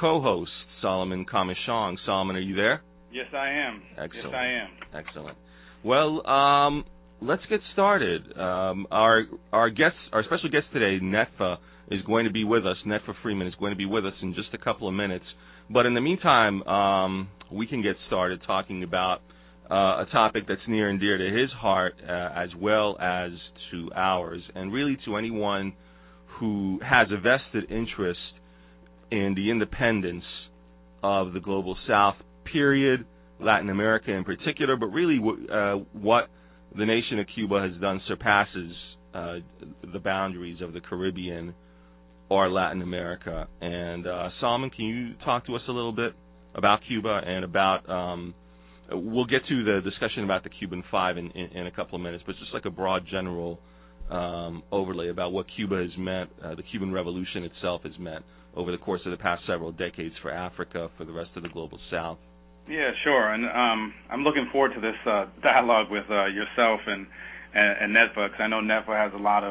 co-host, Solomon Kamishong. Solomon, are you there? Yes, I am. Excellent. Yes, I am. Excellent. Well, let's get started. Our special guest today, Netfa, is going to be with us. Netfa Freeman is going to be with us in just a couple of minutes. But in the meantime, we can get started talking about a topic that's near and dear to his heart, as well as to ours, and really to anyone who has a vested interest in the independence of the Global South, period, Latin America in particular, but really what the nation of Cuba has done surpasses the boundaries of the Caribbean or Latin America. And Solomon, can you talk to us a little bit about Cuba and about, we'll get to the discussion about the Cuban Five in a couple of minutes, but just like a broad general overlay about what Cuba has meant, the Cuban Revolution itself has meant over the course of the past several decades for Africa, for the rest of the Global South. Yeah, sure. And I'm looking forward to this dialogue with yourself and Netfa, because I know Netfa has a lot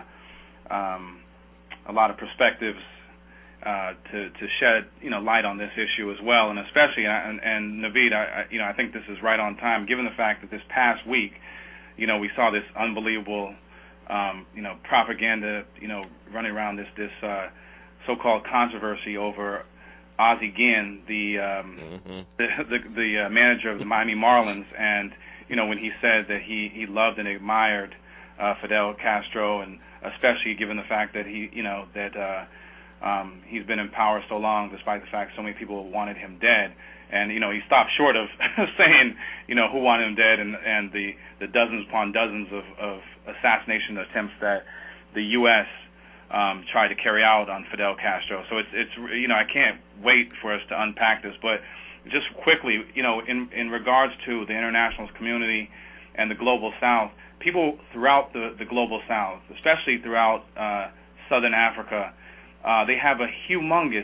of perspectives to shed light on this issue as well, and especially and Naveed, I think this is right on time, given the fact that this past week, we saw this unbelievable propaganda running around this so-called controversy over Ozzie Guillen, the manager of the Miami Marlins, and when he said that he loved and admired Fidel Castro, and especially given the fact that he's been in power so long, despite the fact so many people wanted him dead, and he stopped short of saying who wanted him dead, and the dozens upon dozens of assassination attempts that the U.S. tried to carry out on Fidel Castro. So it's I can't wait for us to unpack this. But just quickly, in regards to the international community and the Global South, people throughout the Global South, especially throughout Southern Africa, they have a humongous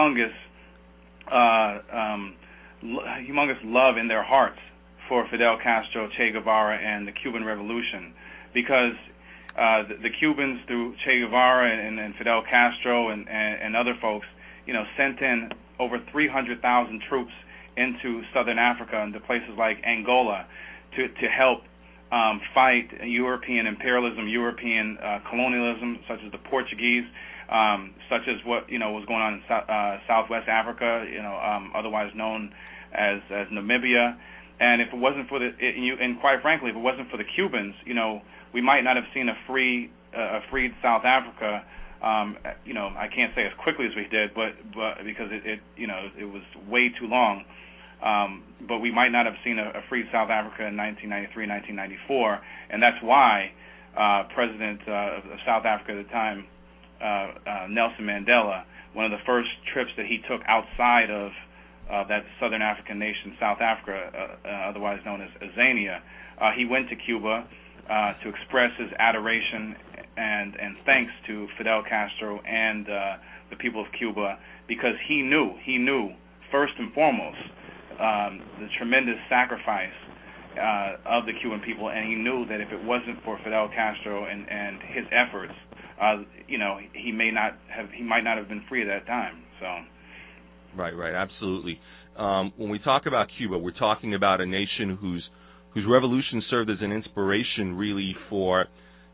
love in their hearts for Fidel Castro, Che Guevara, and the Cuban Revolution, because the Cubans, through Che Guevara and Fidel Castro and other folks, sent in over 300,000 troops into Southern Africa, into places like Angola, to help fight European imperialism, European colonialism, such as the Portuguese, such as what was going on in Southwest Africa, otherwise known as Namibia. And if it wasn't for and quite frankly, if it wasn't for the Cubans, we might not have seen a freed South Africa. I can't say as quickly as we did, but because it was way too long. But we might not have seen a freed South Africa in 1993, 1994, and that's why President of South Africa at the time, Nelson Mandela, one of the first trips that he took outside of that Southern African nation, South Africa, otherwise known as Azania, he went to Cuba to express his adoration and thanks to Fidel Castro and the people of Cuba, because he knew first and foremost the tremendous sacrifice of the Cuban people, and he knew that if it wasn't for Fidel Castro and his efforts, he might not have been free at that time. So. Right, absolutely. When we talk about Cuba, we're talking about a nation whose revolution served as an inspiration, really, for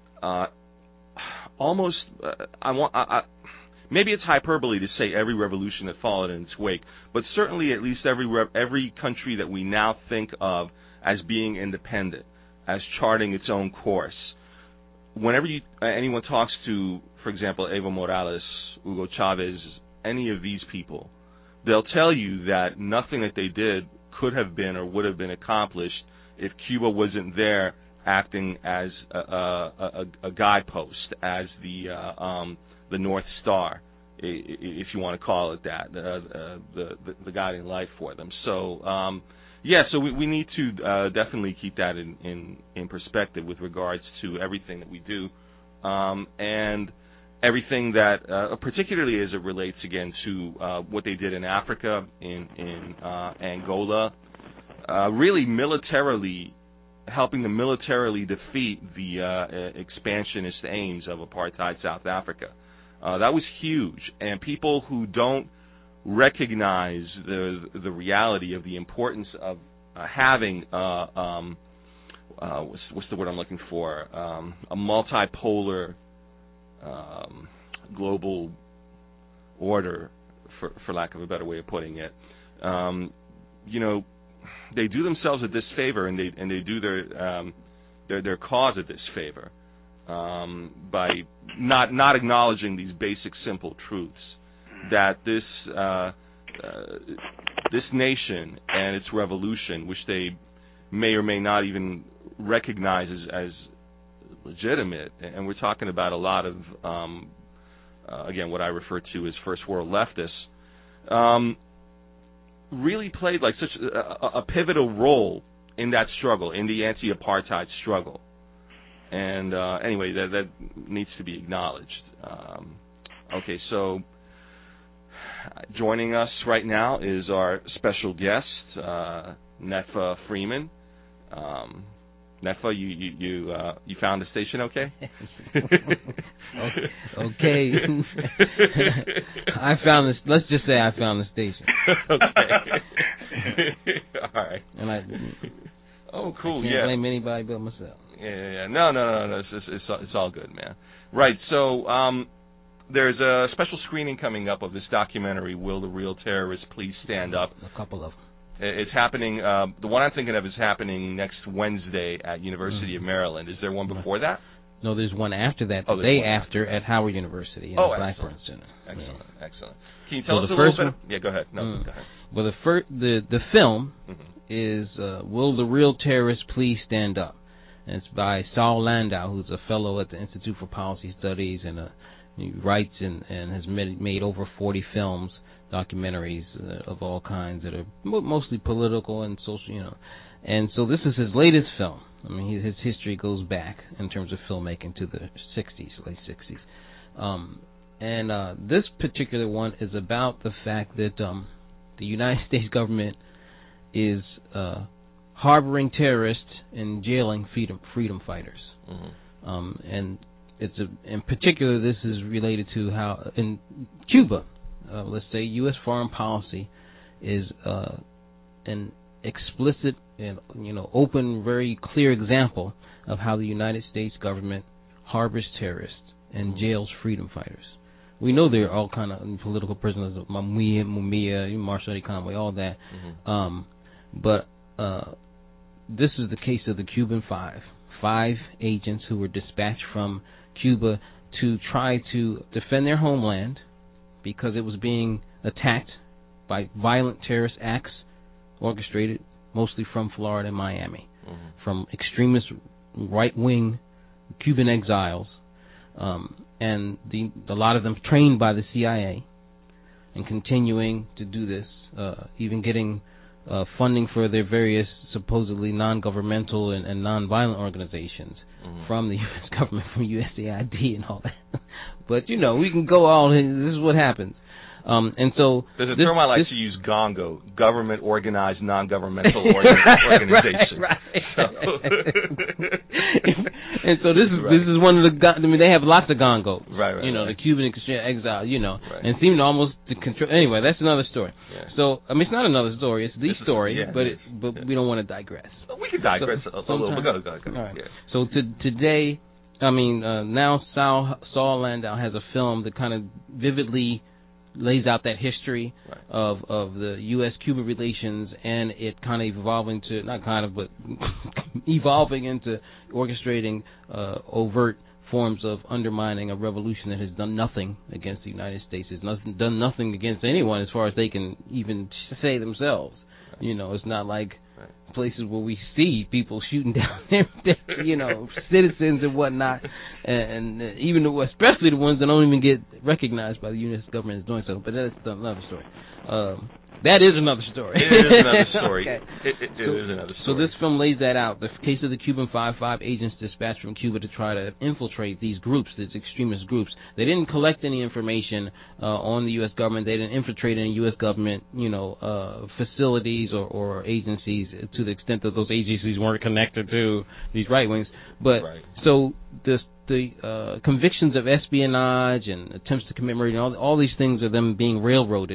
almost. Maybe it's hyperbole to say every revolution that followed in its wake, but certainly at least every country that we now think of as being independent, as charting its own course. Whenever anyone talks to, for example, Evo Morales, Hugo Chavez, any of these people, they'll tell you that nothing that they did could have been or would have been accomplished if Cuba wasn't there acting as a guidepost, as the North Star, if you want to call it that, the guiding light for them. So, so we need to definitely keep that in perspective with regards to everything that we do, and everything that, particularly as it relates again to what they did in Africa, in Angola, really militarily helping to militarily defeat the expansionist aims of apartheid South Africa. That was huge, and people who don't recognize the reality of the importance of having what's the word I'm looking for? A multipolar global order, for lack of a better way of putting it. They do themselves a disfavor, and they do their cause a disfavor by not acknowledging these basic, simple truths that this nation and its revolution, which they may or may not even recognize as legitimate, and we're talking about a lot of again what I refer to as first world leftists, really played like such a pivotal role in that struggle, in the anti-apartheid struggle. And anyway, that needs to be acknowledged. Okay, so joining us right now is our special guest, Netfa Freeman. Netfa, you found the station okay? Okay. I found this. Let's just say I found the station. Okay. All right. And cool. I can't blame anybody but myself. Yeah. No. It's all good, man. Right. So there's a special screening coming up of this documentary, Will the Real Terrorists Please Stand Up? A couple of them. It's happening. The one I'm thinking of is happening next Wednesday at University of Maryland. Is there one before that? No, there's one after that. The day after at Howard University in the Blackburn Center. Excellent. Can you tell us a little bit? Yeah, go ahead. No, go ahead. Well, the film is Will the Real Terrorists Please Stand Up? And it's by Saul Landau, who's a fellow at the Institute for Policy Studies, and he writes and has made over 40 films, documentaries of all kinds that are mostly political and social, And so this is his latest film. I mean, his history goes back in terms of filmmaking to the 60s, late 60s. And this particular one is about the fact that the United States government is harboring terrorists and jailing freedom fighters. And in particular, this is related to how in Cuba, let's say, U.S. foreign policy is an explicit and open, very clear example of how the United States government harbors terrorists and jails freedom fighters. We know there are all kind of political prisoners, Mumia, Marshall Conway, all that. But this is the case of the Cuban five agents who were dispatched from Cuba to try to defend their homeland because it was being attacked by violent terrorist acts orchestrated mostly from Florida and Miami, from extremist right-wing Cuban exiles, and a lot of them trained by the CIA and continuing to do this, even getting funding for their various supposedly non-governmental and non-violent organizations from the U.S. government, from USAID and all that. But, we can go all in. This is what happens. And so there's a term I like to use, GONGO, government organized non-governmental organization. Right. And so this is one of the. I mean, they have lots of GONGOs. Right. The Cuban exile. And seem to almost to control. Anyway, that's another story. Yeah. So it's not another story. It's the story. But we don't want to digress. We can digress a little. Go. All right. Yeah. So today, now Saul Landau has a film that kind of vividly lays out that history of the U.S.-Cuba relations, and it kind of evolving into orchestrating overt forms of undermining a revolution that has done nothing against the United States, has done nothing against anyone as far as they can even say themselves. It's not like places where we see people shooting down citizens and whatnot, and even especially the ones that don't even get recognized by the U.S. government as doing so. But that's another story. That is another story. It is another story. Okay. It is another story. So this film lays that out. The case of the Cuban five agents dispatched from Cuba to try to infiltrate these groups, these extremist groups. They didn't collect any information on the U.S. government. They didn't infiltrate any U.S. government, facilities or agencies to the extent that those agencies weren't connected to these right wings. But so the convictions of espionage and attempts to commit murder, all these things are them being railroaded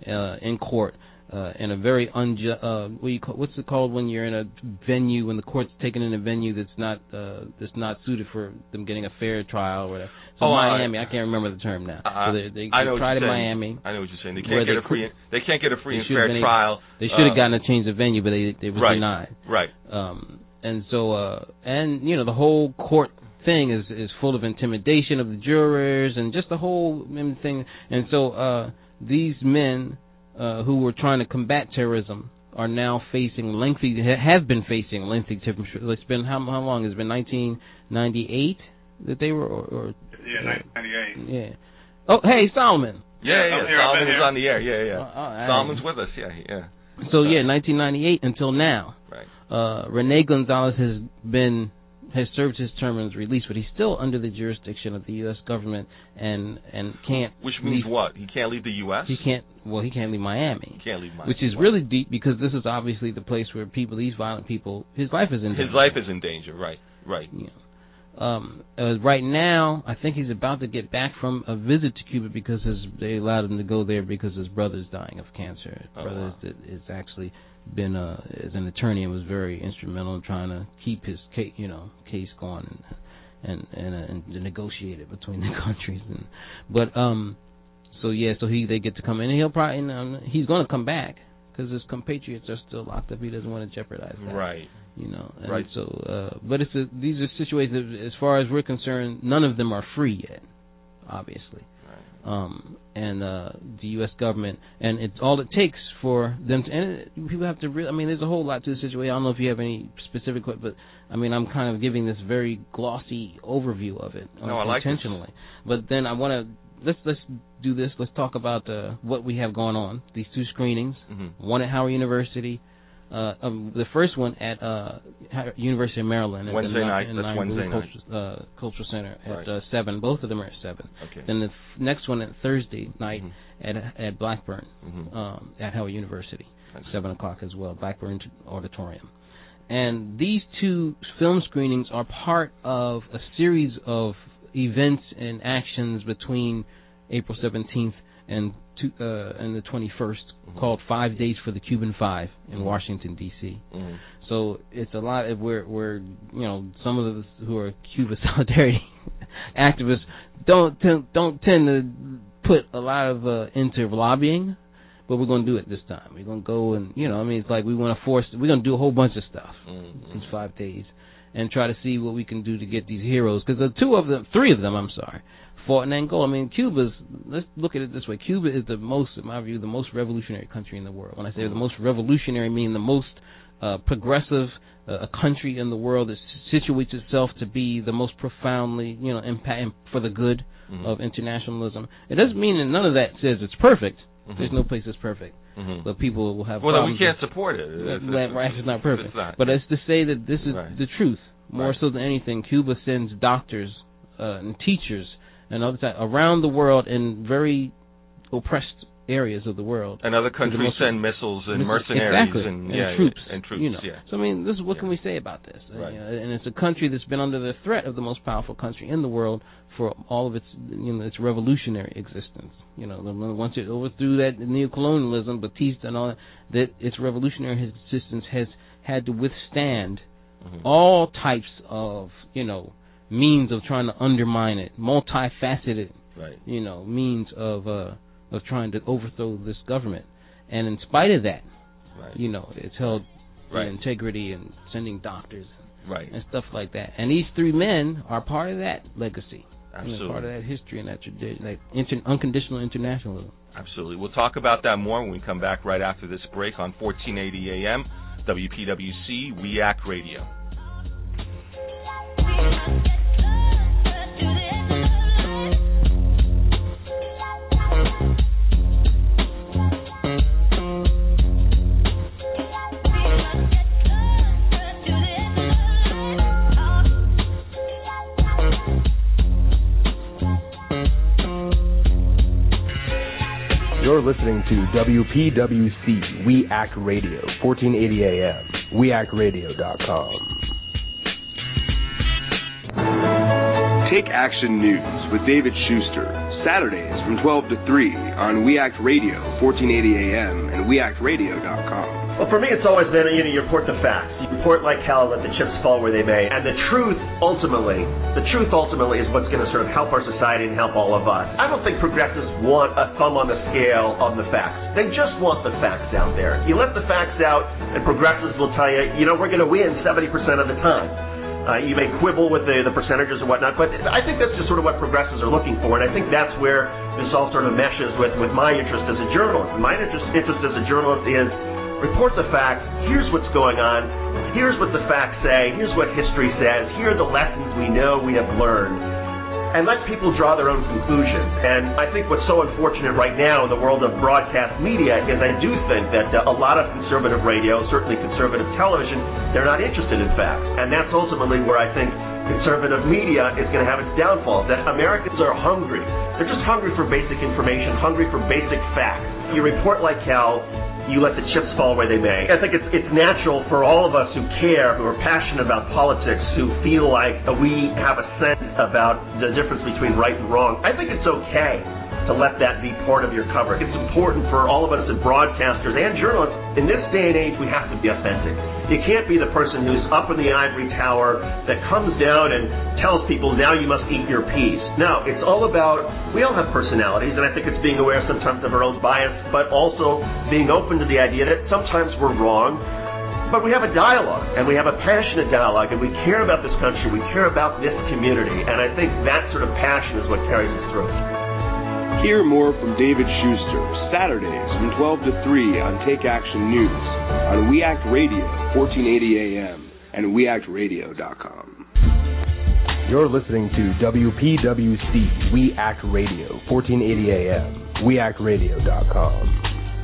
in court in a very what's it called when you're in a venue, when the court's taken in a venue that's not suited for them getting a fair trial or whatever. So Miami, I can't remember the term now. So they tried in Miami. I know what you're saying. They can't get a free and fair trial. They should have gotten a change of venue, but they were denied. Right. And so the whole court thing is full of intimidation of the jurors and just the whole thing. And so these men who were trying to combat terrorism are now have been facing lengthy term. It's been how long? It's been 1998 that they were, or 1998. Yeah. Oh, hey, Solomon. Yeah. Solomon is on the air. Yeah. Solomon's with us. Yeah. So 1998 until now. Right. Rene Gonzalez has served his term and is released, but he's still under the jurisdiction of the U.S. government and can't. Which means what? He can't leave the U.S. He can't leave Miami. He can't leave Miami. Which is really deep because this is obviously the place where these violent people, his life is in danger. His life is in danger. Right. Yeah. Right now, I think he's about to get back from a visit to Cuba because they allowed him to go there because his brother's dying of cancer. His brother is actually been as an attorney and was very instrumental in trying to keep his case going and negotiate it between the countries. They get to come in. And he'll probably he's going to come back because his compatriots are still locked up. He doesn't want to jeopardize that. Right. Right. So, but these are situations. As far as we're concerned, none of them are free yet, obviously. And the U.S. government, and it's all it takes for them to. And people have to really. There's a whole lot to the situation. I don't know if you have any specific, but I'm kind of giving this very glossy overview of it. No, I like intentionally. This. But then I want to let's do this. Let's talk about what we have going on. These two screenings. Mm-hmm. One at Howard University. The first one at University of Maryland. Wednesday night. That's Wednesday night. Cultural Center at 7. Both of them are at 7. Okay. Then the next one at Thursday night at Blackburn at Howard University, 7 o'clock as well, Blackburn Auditorium. And these two film screenings are part of a series of events and actions between April 17th and the 21st called 5 Days for the Cuban Five in Washington, D.C. So it's a lot of we're some of us who are Cuba Solidarity activists don't tend to put a lot of into lobbying, but we're going to do it this time. We're going to go and it's like we're going to do a whole bunch of stuff in 5 days and try to see what we can do to get these heroes, because three of them fought in Angola. Let's look at it this way. Cuba is in my view, the most revolutionary country in the world. When I say the most revolutionary, I mean the most progressive country in the world that situates itself to be the most profoundly, impact for the good of internationalism. It doesn't mean that none of that says it's perfect. There's no place that's perfect. But people will have problems. Well, we can't support it. It's not perfect. But it's to say that this is the truth. More so than anything, Cuba sends doctors and teachers and other around the world in very oppressed areas of the world. And other countries send missiles and mercenaries and troops. And troops. So this is what can we say about this? Right. And it's a country that's been under the threat of the most powerful country in the world for all of its its revolutionary existence. Once it overthrew that neocolonialism, Batista and all that its revolutionary existence has had to withstand all types of means of trying to undermine it, multifaceted, means of trying to overthrow this government. And in spite of that, it's held integrity and sending doctors and stuff like that. And these three men are part of that legacy. Absolutely. Part of that history and that tradition, unconditional internationalism. Absolutely. We'll talk about that more when we come back right after this break on 1480 AM, WPWC, WEAC Radio. You're listening to WPWC, WEAC Radio, 1480 AM, WEACradio.com. Take Action News with David Schuster, Saturdays from 12 to 3 on We Act Radio, 1480 AM, and WeActRadio.com. Well, for me, it's always been, you report the facts. You report like hell, let the chips fall where they may. And the truth ultimately is what's going to sort of help our society and help all of us. I don't think progressives want a thumb on the scale on the facts. They just want the facts out there. You let the facts out, and progressives will tell you, we're going to win 70% of the time. You may quibble with the percentages and whatnot, but I think that's just sort of what progressives are looking for, and I think that's where this all sort of meshes with my interest as a journalist. My interest as a journalist is report the facts. Here's what's going on. Here's what the facts say. Here's what history says. Here are the lessons we know we have learned. And let people draw their own conclusions. And I think what's so unfortunate right now in the world of broadcast media is I do think that a lot of conservative radio, certainly conservative television, they're not interested in facts. And that's ultimately where I think conservative media is going to have its downfall. That Americans are hungry. They're just hungry for basic information, hungry for basic facts. You report like hell. You let the chips fall where they may. I think it's natural for all of us who care, who are passionate about politics, who feel like we have a sense about the difference between right and wrong. I think it's okay to let that be part of your cover. It's important for all of us as broadcasters and journalists. In this day and age, we have to be authentic. You can't be the person who's up in the ivory tower that comes down and tells people, now you must eat your peas. No, it's all about, we all have personalities, and I think it's being aware sometimes of our own bias, but also being open to the idea that sometimes we're wrong, but we have a dialogue, and we have a passionate dialogue, and we care about this country, we care about this community, and I think that sort of passion is what carries us through. Hear more from David Schuster, Saturdays from 12 to 3 on Take Action News, on We Act Radio, 1480 AM, and WeActRadio.com. You're listening to WPWC, We Act Radio, 1480 AM, WeActRadio.com.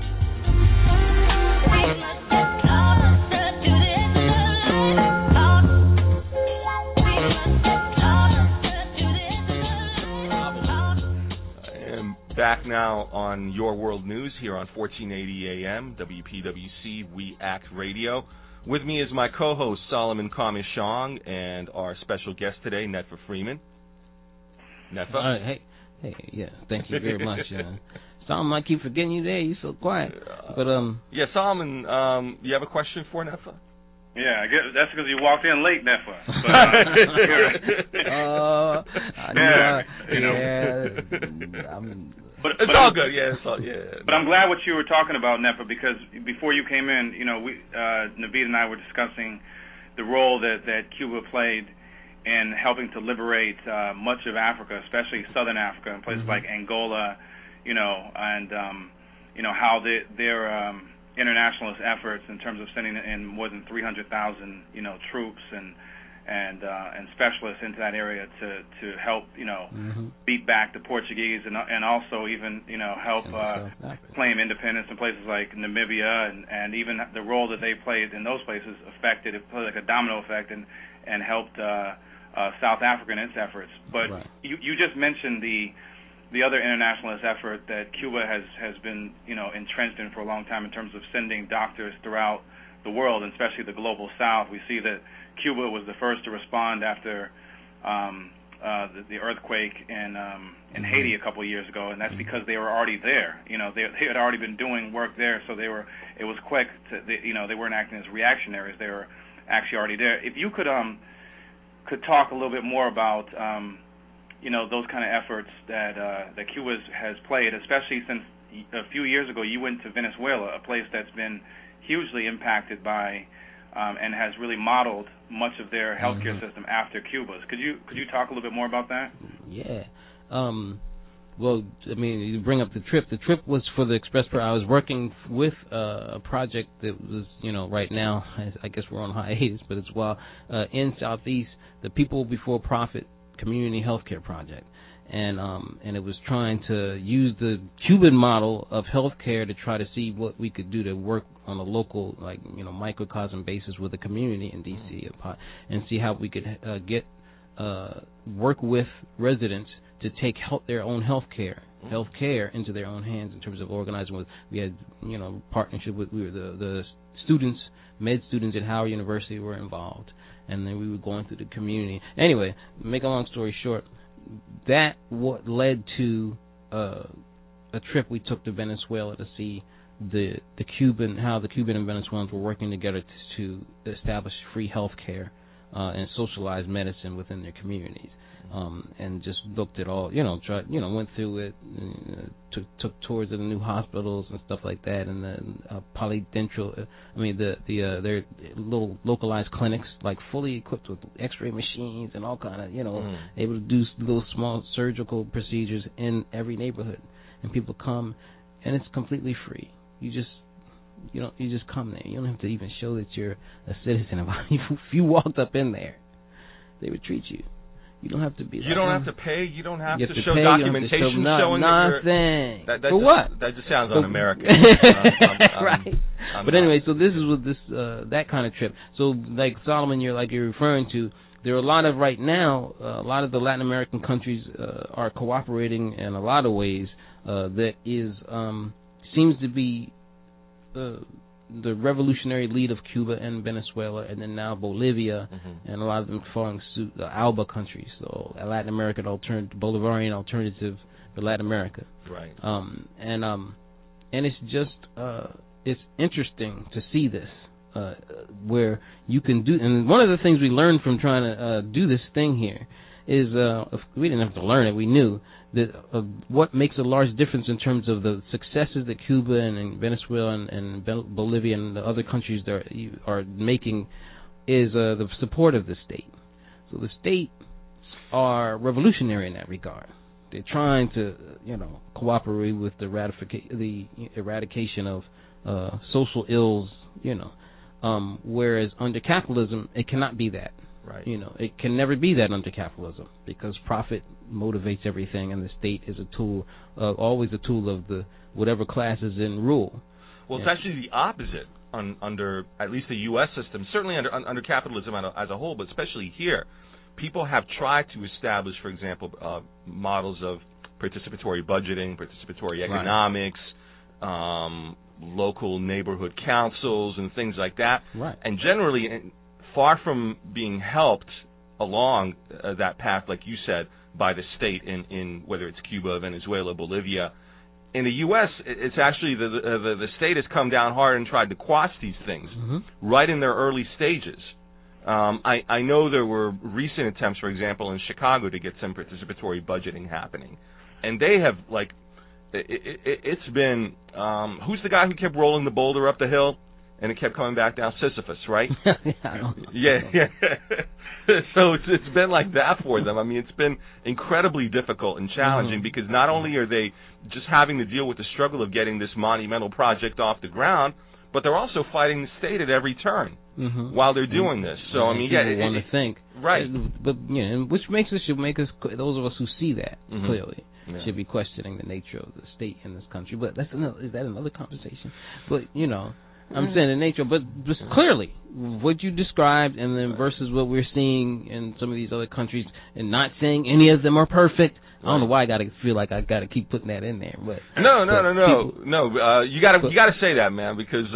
Back now on Your World News here on 1480 AM, WPWC, We Act Radio. With me is my co-host, Solomon Kamishong, and our special guest today, Netfa Freeman. Netfa? Hey, yeah, thank you very much. Solomon, I keep forgetting you there. You're so quiet. But yeah, Solomon, you have a question for Netfa? Yeah, I guess that's because you walked in late, Netfa. But it's all good, yeah. But I'm glad what you were talking about, Netfa, because before you came in, Naveed and I were discussing the role that Cuba played in helping to liberate much of Africa, especially Southern Africa, and places like Angola, and how their internationalist efforts in terms of sending in more than 300,000 troops and specialists into that area to help beat back the Portuguese and also even help claim independence in places like Namibia and even the role that they played in those places affected, it played like a domino effect and helped South Africa in its efforts. But you just mentioned the other internationalist effort that Cuba has been entrenched in for a long time in terms of sending doctors throughout the world, and especially the global South. We see that Cuba was the first to respond after the earthquake in Haiti a couple of years ago, and that's because they were already there. They had already been doing work there, so it was quick. They weren't acting as reactionaries. They were actually already there. If you could talk a little bit more about those kind of efforts that Cuba has played, especially since a few years ago you went to Venezuela, a place that's been hugely impacted by and has really modeled much of their healthcare system after Cuba's. Could you talk a little bit more about that? Yeah. Well, I mean, you bring up the trip. The trip was for the Express Prayer. I was working with a project that was, right now, I guess we're on hiatus, but it's in Southeast, the People Before Profit Community Healthcare Project. And it was trying to use the Cuban model of healthcare to try to see what we could do to work on a local, microcosm basis with the community in D.C. and see how we could work with residents to take their own healthcare into their own hands in terms of organizing. We had partnership with the students, med students at Howard University were involved, and then we were going through the community. Anyway, make a long story short, that what led to a trip we took to Venezuela to see how the Cuban and Venezuelans were working together to establish free health care and socialized medicine within their communities. And just looked at all, went through it, took tours of the new hospitals and stuff like that, and the their little localized clinics, like fully equipped with X-ray machines and all kind of, able to do little small surgical procedures in every neighborhood, and people come, and it's completely free. You just come there. You don't have to even show that you're a citizen. If you walked up in there, they would treat you. You don't have to be. You don't have to pay. You don't have to show pay, documentation showing nothing. That For what? That just sounds un-American. Right. But anyway, so this is with this that kind of trip. So like Solomon, you're referring to. There are a lot of right now. A lot of the Latin American countries are cooperating in a lot of ways. That is seems to be the revolutionary lead of Cuba and Venezuela, and then now Bolivia, and a lot of them following suit, the ALBA countries, so Latin American Bolivarian alternative for Latin America. Right. And it's just it's interesting to see this where you can do. And one of the things we learned from trying to do this thing here is we didn't have to learn it. We knew that what makes a large difference in terms of the successes that Cuba and Venezuela and Bolivia and the other countries that are making is the support of the state. So the state are revolutionary in that regard. They're trying to, cooperate with the eradication of social ills, whereas under capitalism it cannot be that. Right. It can never be that under capitalism because profit motivates everything, and the state is a tool, always a tool of the whatever class is in rule. Well, it's actually the opposite under at least the U.S. system, certainly under capitalism as a whole, but especially here. People have tried to establish, for example, models of participatory budgeting, participatory economics, local neighborhood councils, and things like that. Right. And generally, far from being helped along that path, like you said, by the state in whether it's Cuba, Venezuela, Bolivia, in the U.S., it's actually the state has come down hard and tried to quash these things right in their early stages. I know there were recent attempts, for example, in Chicago to get some participatory budgeting happening, and they have it's been who's the guy who kept rolling the boulder up the hill? And it kept coming back down, Sisyphus, right? Yeah. So it's been like that for them. I mean, it's been incredibly difficult and challenging because not only are they just having to deal with the struggle of getting this monumental project off the ground, but they're also fighting the state at every turn while they're doing this. So I mean, want to think, right? But which should make us those of us who see that clearly. Yeah. Should be questioning the nature of the state in this country, but is that another conversation? But I'm saying the nature, but just clearly what you described, and then versus what we're seeing in some of these other countries, and not saying any of them are perfect. I don't know why I gotta feel like I gotta keep putting that in there, but no. You gotta say that, man, because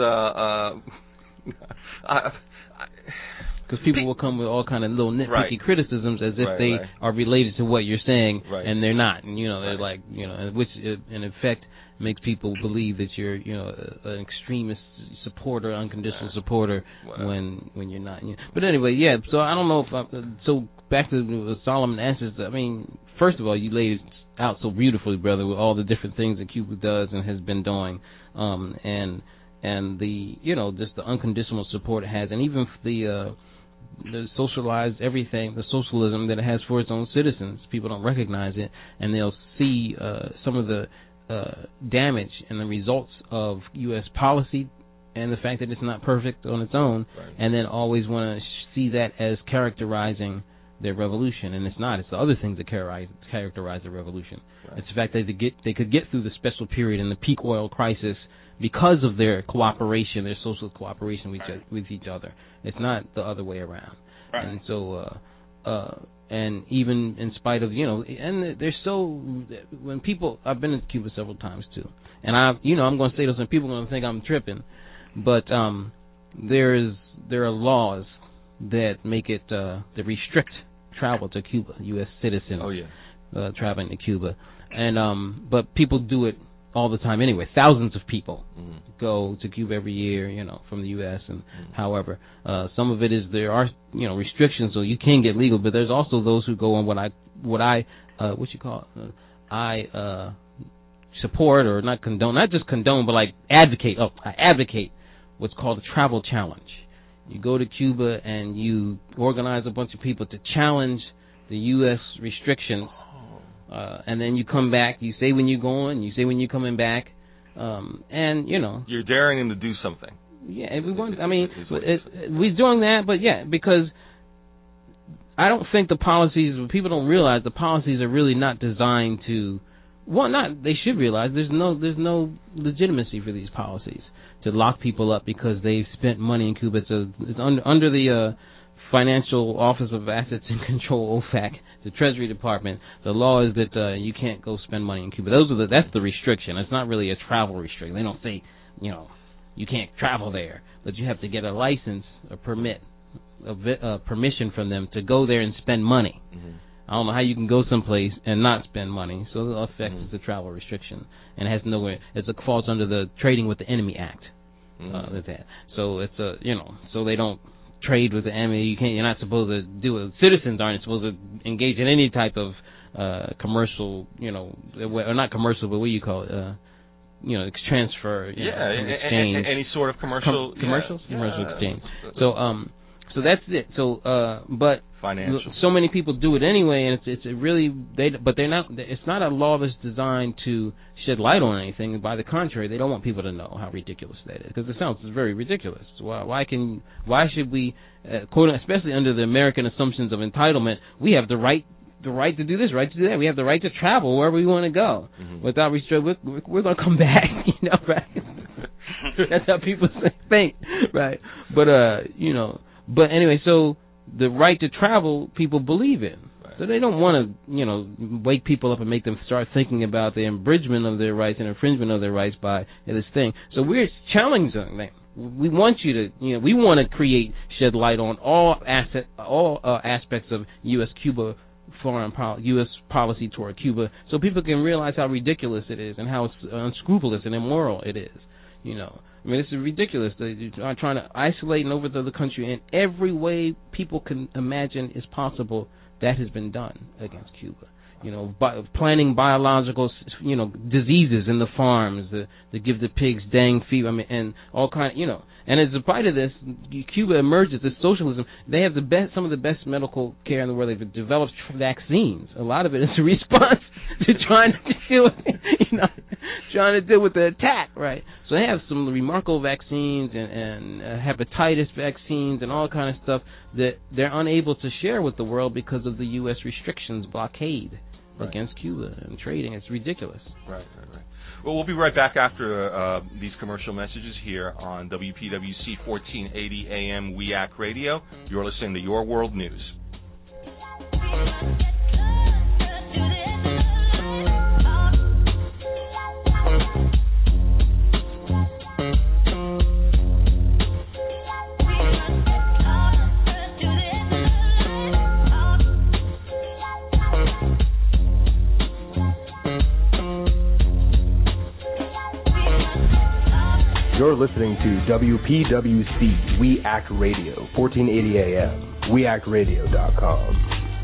because people will come with all kind of little nitpicky criticisms as if they are related to what you're saying, and they're not, and they're like, which in effect makes people believe that you're, an extremist supporter, unconditional supporter, when you're not. But anyway, so I don't know if so back to Solomon answers. I mean, first of all, you laid it out so beautifully, brother, with all the different things that Cuba does and has been doing, and the just the unconditional support it has, and even the socialized everything, the socialism that it has for its own citizens. People don't recognize it, and they'll see some of the damage and the results of U.S. policy and the fact that it's not perfect on its own, and then always want to see that as characterizing their revolution, and it's not. It's the other things that characterize the revolution. It's the fact that they could get through the special period and the peak oil crisis because of their cooperation, their social cooperation with each other. It's not the other way around. And so, and even in spite of, and they're so, when people, I've been to Cuba several times too, and I'm going to say this, and people are going to think I'm tripping, but there are laws that make it, that restrict travel to Cuba, U.S. citizens traveling to Cuba. And but people do it all the time anyway. Thousands of people go to Cuba every year, from the U.S. and however. Some of it is there are restrictions, so you can get legal, but there's also those who go on I support or not condone, not just condone, but like advocate. I advocate what's called a travel challenge. You go to Cuba and you organize a bunch of people to challenge the U.S. restrictions. And then you come back, you say when you're going, you say when you're coming back, and, You're daring him to do something. Yeah, we're doing that, but yeah, because I don't think the policies, people don't realize the policies are really not designed to, they should realize there's no legitimacy for these policies to lock people up because they've spent money in Cuba. It's under the Financial Office of Assets and Control, OFAC, the Treasury Department. The law is that you can't go spend money in Cuba. That's the restriction. It's not really a travel restriction. They don't say, you can't travel there, but you have to get a license, a permit, permission from them to go there and spend money. I don't know how you can go someplace and not spend money. So the effect is the travel restriction, and it has nowhere. It falls under the Trading with the Enemy Act. So it's so they don't trade with the enemy. You're not supposed to do it. Citizens aren't supposed to engage in any type of commercial, or not commercial, but what do you call it? Transfer. Exchange. Any sort of commercial. Commercial exchange. So that's it. So, but financial. So many people do it anyway, and it's really but they're not. It's not a law that's designed to shed light on anything. By the contrary, they don't want people to know how ridiculous that is, because it sounds very ridiculous. Why should we, quote, especially under the American assumptions of entitlement, we have the right to do this, right to do that. We have the right to travel wherever we want to go without restriction. We're going to come back, right? That's how people think, right? But But anyway, so the right to travel, people believe in. Right. So they don't want to, wake people up and make them start thinking about the abridgment of their rights and infringement of their rights by this thing. So we're challenging them. We want you to, we want to shed light on all aspects of U.S.-Cuba U.S. policy toward Cuba, so people can realize how ridiculous it is and how unscrupulous and immoral it is. This is ridiculous. They are trying to isolate and overthrow the country in every way people can imagine is possible. That has been done against Cuba. Planting biological, diseases in the farms to give the pigs dengue fever, and all kind of, And as a part of this, Cuba emerges as socialism. They have some of the best medical care in the world. They've developed vaccines. A lot of it is a response to trying to deal with the attack, right? So they have some remarkable vaccines and hepatitis vaccines and all kind of stuff that they're unable to share with the world because of the U.S. restrictions, blockade against Cuba and trading. It's ridiculous. Right. Well, we'll be right back after these commercial messages here on WPWC 1480 AM WEAC Radio. You're listening to Your World News. You're listening to WPWC WEAC Radio, 1480 AM, WEACradio.com.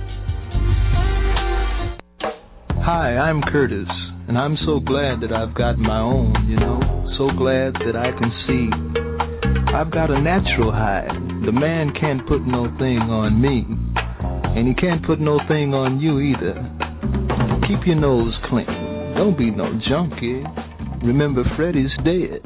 Hi, I'm Curtis, and I'm so glad that I've got my own, so glad that I can see. I've got a natural hide. The man can't put no thing on me, and he can't put no thing on you either. Keep your nose clean. Don't be no junkie. Remember, Freddie's dead.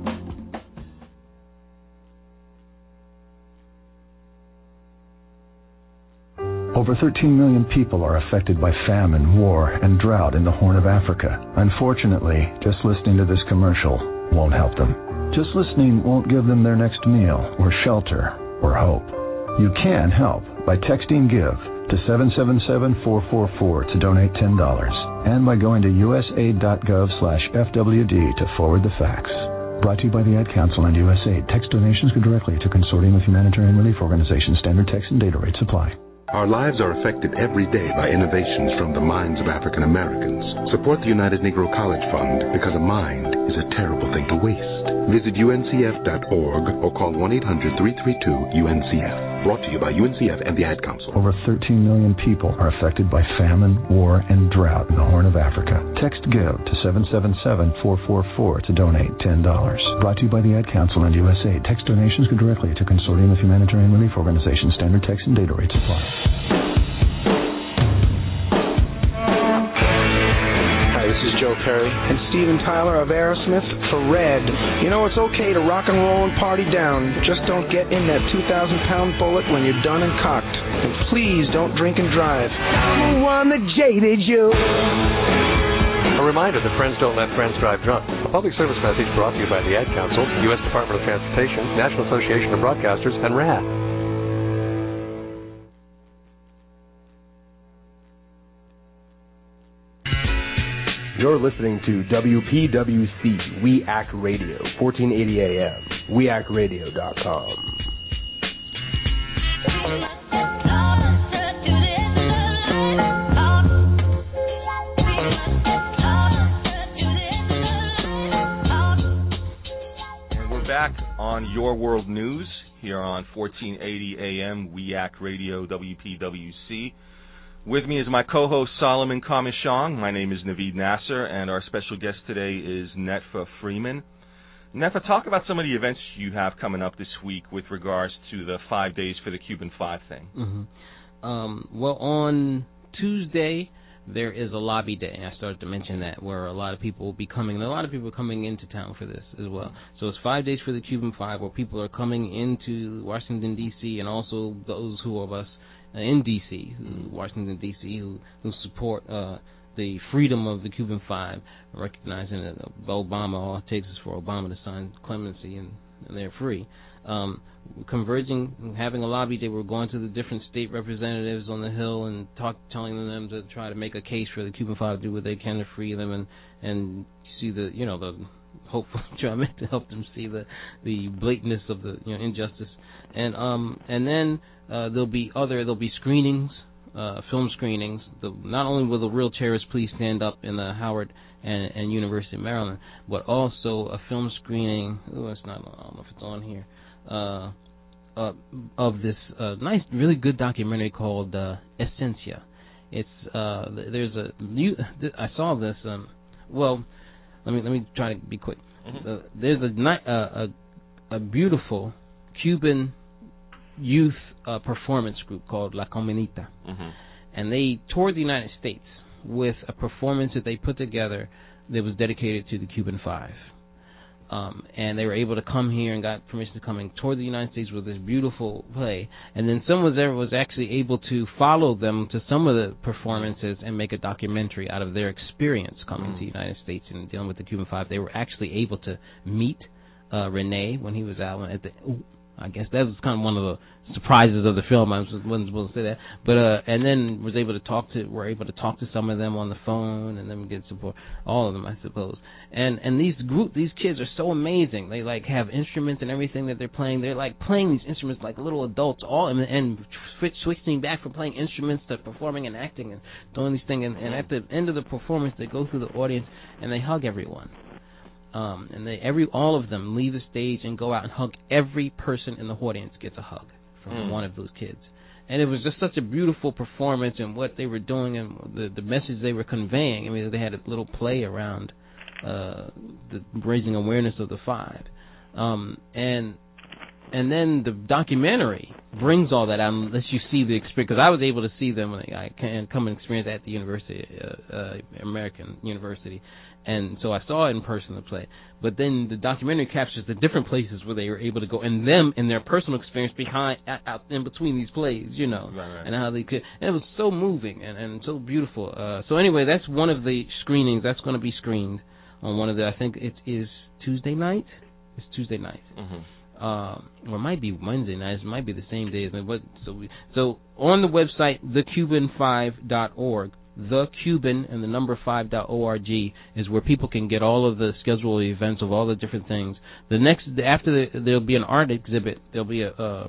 Over 13 million people are affected by famine, war, and drought in the Horn of Africa. Unfortunately, just listening to this commercial won't help them. Just listening won't give them their next meal, or shelter, or hope. You can help by texting GIVE to 777-444 to donate $10, and by going to usaid.gov/FWD to forward the fax. Brought to you by the Ad Council and USAID. Text donations go directly to Consortium of Humanitarian Relief Organizations. Standard text and data rates apply. Our lives are affected every day by innovations from the minds of African Americans. Support the United Negro College Fund because a mind is a terrible thing to waste. Visit uncf.org or call 1-800-332-UNCF. Brought to you by UNCF and the Ad Council. Over 13 million people are affected by famine, war, and drought in the Horn of Africa. Text GIVE to 777-444 to donate $10. Brought to you by the Ad Council and USAID. Text donations go directly to Consortium of Humanitarian Relief Organizations. Standard text and data rates apply. Joe Perry and Steven Tyler of Aerosmith for Red. You know, it's okay to rock and roll and party down. Just don't get in that 2,000-pound bullet when you're done and cocked. And please don't drink and drive. I'm the one that jaded you. A reminder that friends don't let friends drive drunk. A public service message brought to you by the Ad Council, U.S. Department of Transportation, National Association of Broadcasters, and RAD. You're listening to WPWC, We Act Radio, 1480 AM, weactradio.com. And we're back on Your World News here on 1480 AM, We Act Radio, WPWC. With me is my co-host Solomon Kamishong. My name is Naveed Nasser, and our special guest today is Netfa Freeman. Netfa, talk about some of the events you have coming up this week with regards to the 5 days for the Cuban 5 thing. Mm-hmm. Well, on Tuesday, there is a lobby day. I started to mention that, where a lot of people will be coming. And a lot of people are coming into town for this as well. So it's 5 days for the Cuban 5, where people are coming into Washington, D.C., and also those who of us in D.C., Washington, D.C., who support the freedom of the Cuban 5, recognizing that Obama, all it takes is for Obama to sign clemency and they're free. Converging, having a lobby day, we're going to the different state representatives on the Hill and telling them to try to make a case for the Cuban 5 to do what they can to free them and see the hopefully trying to help them see the blatantness of the injustice. And then there'll be screenings, film screenings. Not only will the Real Terrorist Please Stand Up in the Howard and University of Maryland, but also a film screening. I don't know if it's on here. Of this nice, really good documentary called Essentia. It's I saw this. Well, let me try to be quick. There's a beautiful Cuban youth performance group called La Comunita, and they toured the United States with a performance that they put together that was dedicated to the Cuban 5. And they were able to come here and got permission to come and tour the United States with this beautiful play. And then someone there was actually able to follow them to some of the performances and make a documentary out of their experience coming to the United States and dealing with the Cuban 5. They were actually able to meet Rene when he was out at the... I guess that was kind of one of the surprises of the film. I wasn't supposed to say that, but and then were able to talk to some of them on the phone, and then get support, all of them, I suppose. And these kids are so amazing. They like have instruments and everything that they're playing. They're like playing these instruments like little adults, and switching back from playing instruments to performing and acting and doing these things. And at the end of the performance, they go through the audience and they hug everyone. And all of them leave the stage and go out and hug every person in the audience gets a hug from one of those kids. And it was just such a beautiful performance and what they were doing and the message they were conveying. I mean, they had a little play around the raising awareness of the 5. And then the documentary brings all that out and lets you see the experience. Because I was able to see them when I can come and experience at the university, American University. And so I saw it in person, the play. But then the documentary captures the different places where they were able to go, and them in their personal experience out in between these plays, right. And how they could. And it was so moving and so beautiful. So anyway, that's one of the screenings. That's going to be screened on one of the, I think it is Tuesday night. It's Tuesday night. Or it might be Wednesday night. It might be the same day. So on the website, thecuban5.org, thecuban and the number 5.org is where people can get all of the scheduled events of all the different things. There'll be an art exhibit. There'll be a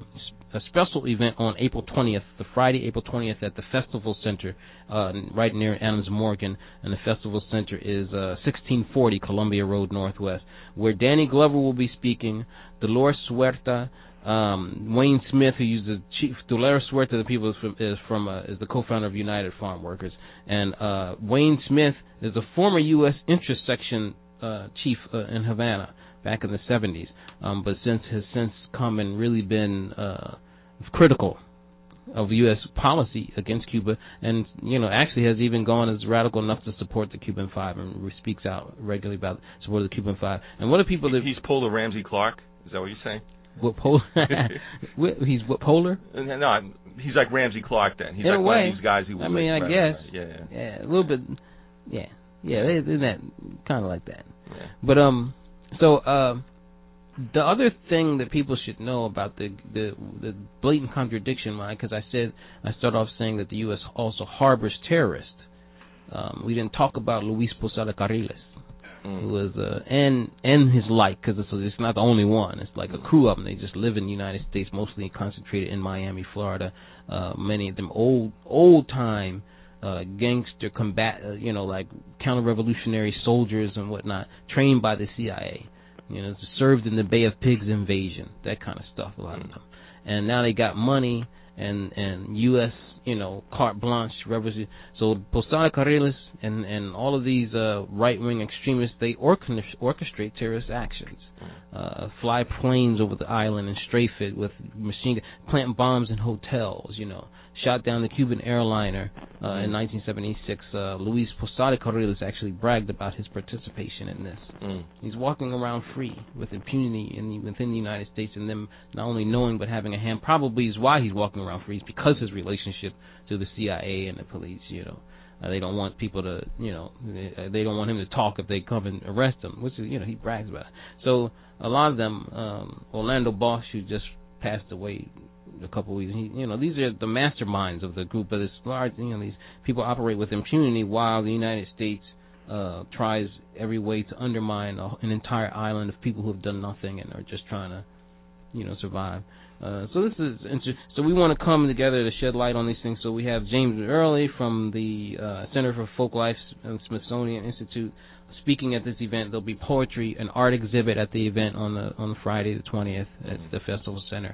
a special event on April 20th, the Friday, April 20th, at the Festival Center, right near Adams Morgan. And the Festival Center is 1640 Columbia Road Northwest, where Danny Glover will be speaking, Dolores Huerta, Wayne Smith, who is the chief. Dolores Huerta, the people is the co-founder of United Farm Workers, and Wayne Smith is the former U.S. Interest Section chief in Havana back in the 70s, but has since come and really been critical of U.S. policy against Cuba, and actually has even gone as radical enough to support the Cuban Five and speaks out regularly about support of the Cuban Five. And what are people that he's Polar Ramsey Clark? Is that what you're saying? What polar? He's what polar? No, he's like Ramsey Clark. Then he's in like a way, one of these guys who. I mean, I guess. Right. Yeah, a little bit. Yeah, isn't that kind of like that? Yeah. But so the other thing that people should know about the blatant contradiction, Mike, because I start off saying that the U.S. also harbors terrorists. We didn't talk about Luis Posada Carriles. Who was and his like, because it's not the only one. It's like a crew of them. They just live in the United States, mostly concentrated in Miami, Florida. Many of them old time gangster like counter-revolutionary soldiers and whatnot, trained by the CIA. Served in the Bay of Pigs invasion, that kind of stuff. A lot of them, and now they got money and U.S. carte blanche represent. So Posada Carriles and all of these right-wing extremists, they orchestrate terrorist actions, fly planes over the island and strafe it with machine gun, plant bombs in hotels. Shot down the Cuban airliner in 1976. Luis Posada Carriles actually bragged about his participation in this. He's walking around free with impunity within the United States, and them not only knowing but having a hand. Probably is why he's walking around free, is because his relationship to the CIA and the police. They don't want people to, they don't want him to talk if they come and arrest him, which is, he brags about it. So a lot of them, Orlando Bosch, who just passed away a couple of weeks, these are the masterminds of the group, but it's large, these people operate with impunity while the United States tries every way to undermine an entire island of people who have done nothing and are just trying to, survive. So this is interesting. So we want to come together to shed light on these things. So we have James Early from the Center for Folklife and Smithsonian Institute speaking at this event. There'll be poetry and art exhibit at the event on the Friday the 20th at the Festival Center,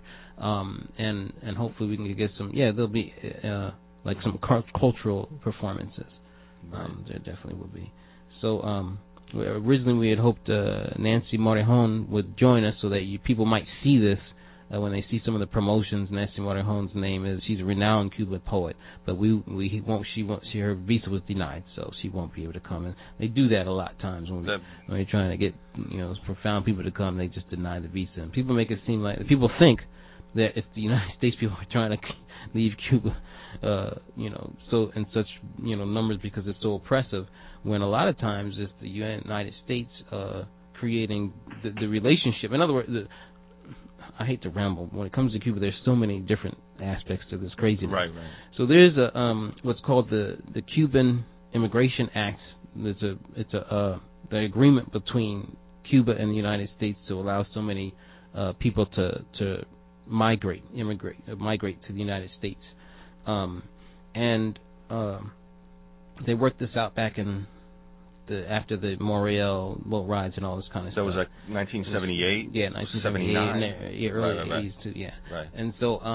and hopefully we can get some. Yeah, there'll be like some cultural performances. There definitely will be. So originally we had hoped Nancy Morejon would join us so that people might see this. When they see some of the promotions, Nancy Morejon's name is, she's a renowned Cuban poet, but her visa was denied, so she won't be able to come. And they do that a lot of times when they're trying to get profound people to come, they just deny the visa. And people make it seem like, people think that if the United States people are trying to leave Cuba, so in such numbers because it's so oppressive, when a lot of times it's the United States creating the relationship. In other words, I hate to ramble. When it comes to Cuba, there's so many different aspects to this craziness. Right. So there's what's called the Cuban Immigration Act. It's the agreement between Cuba and the United States to allow so many people to migrate to the United States, and they worked this out back in after the Montreal boat rides and all this kind of stuff. So it was like 1978? Yeah, 1978. Early 80s too, yeah. Right. And